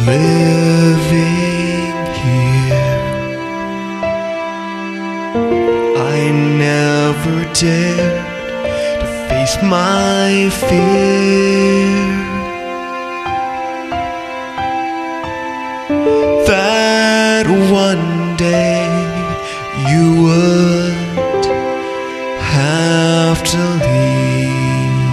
living here. I never dared to face my fear that one day you would have to leave.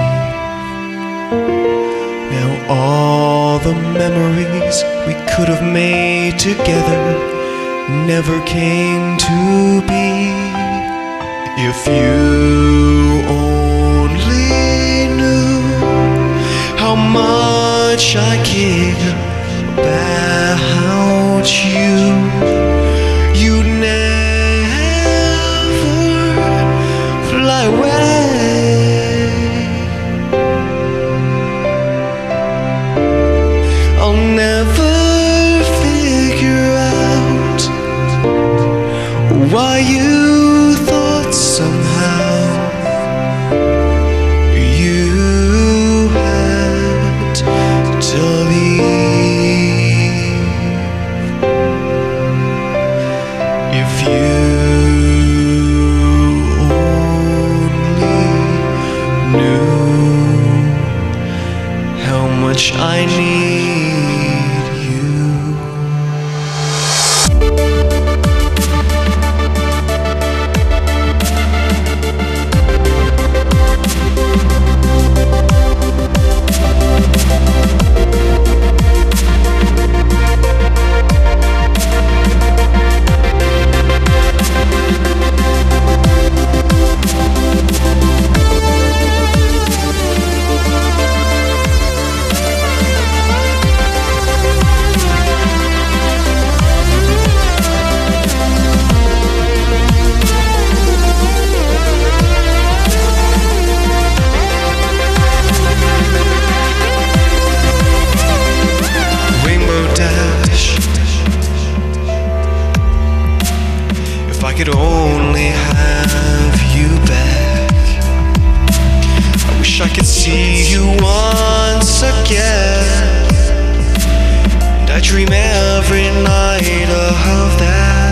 Now all the memories we could have made together never came to be. If you only knew how much I care about you, you'd never fly away. I'll never figure out why you thought somehow you had to leave. If you only knew how much I need you. If I could only have you back, I wish I could see you once again. And I dream every night of that.